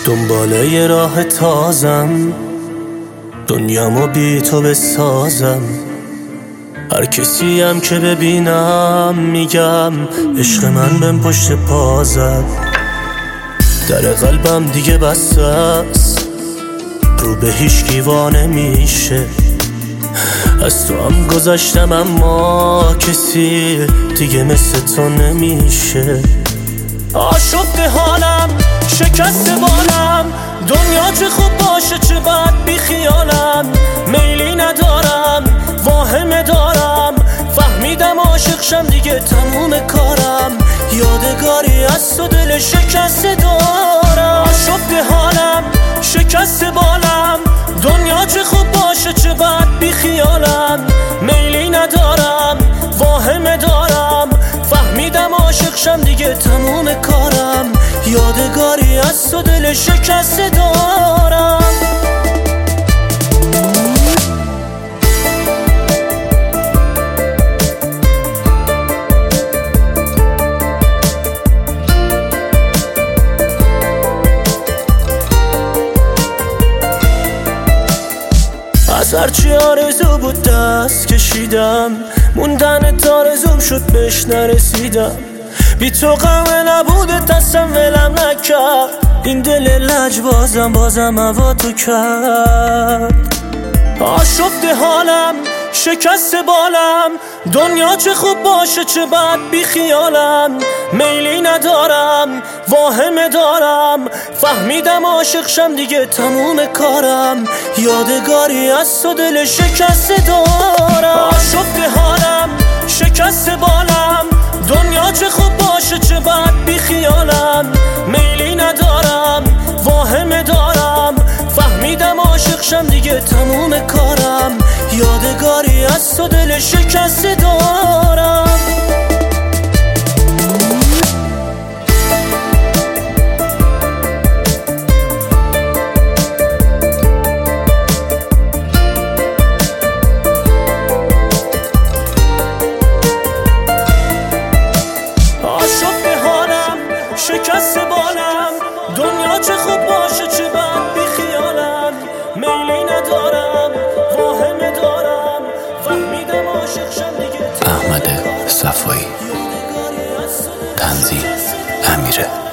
دنباله یه راه تازم، دنیامو بی تو بسازم. هر کسی هم که ببینم میگم عشق من بهم پشت پا زد. در قلبم دیگه بسته است، رو به هیچکی وا نمیشه. از تو هم گذشتم اما کسی دیگه مثل تو نمیشه. آشفته حالم، شکست بالم، دنیا چه خوب باشه چه بد بی خیالم. میلی ندارم، واهمه دارم، فهمیدم عاشق شم دیگه تموم کارم. یادگاری از تو دل شکست دارم. آشفته حالم، شکست بالم، دنیا چه خوب باشه چه بد بی خیالم. میلی ندارم، واهمه دارم، فهمیدم عاشق شم دیگه تموم کارم. یادگاری از تو دل شکست دارم. از هرچی آرزو بود دست کشیدم، موندن تارزوم شد بهش نرسیدم. بی تو غمه نبوده دستم ولم نکرد، این دل لجبازم بازم هوا تو کرد. آشفته حالم، شکست بالم، دنیا چه خوب باشه چه بد بی خیالم. میلی ندارم، واهمه دارم، فهمیدم عاشق شم دیگه تموم کارم. یادگاری از تو دل شکست دارم. آشفته حالم، شکست بالم، دنیا چه خوب باشه چه بد بی خیالم. میلی ندارم، واهمه دارم، فهمیدم عاشق شم دیگه تموم کارم. یادگاری از تو دل شکست دارم. آشفته حالم، شکست بالم، دنیا چه خوب باشه چه بد بی خیالم. میلی ندارم، واهمه دارم، فهمیدم عاشق شم دیگه. احمد صفایی، تنظیم امیره.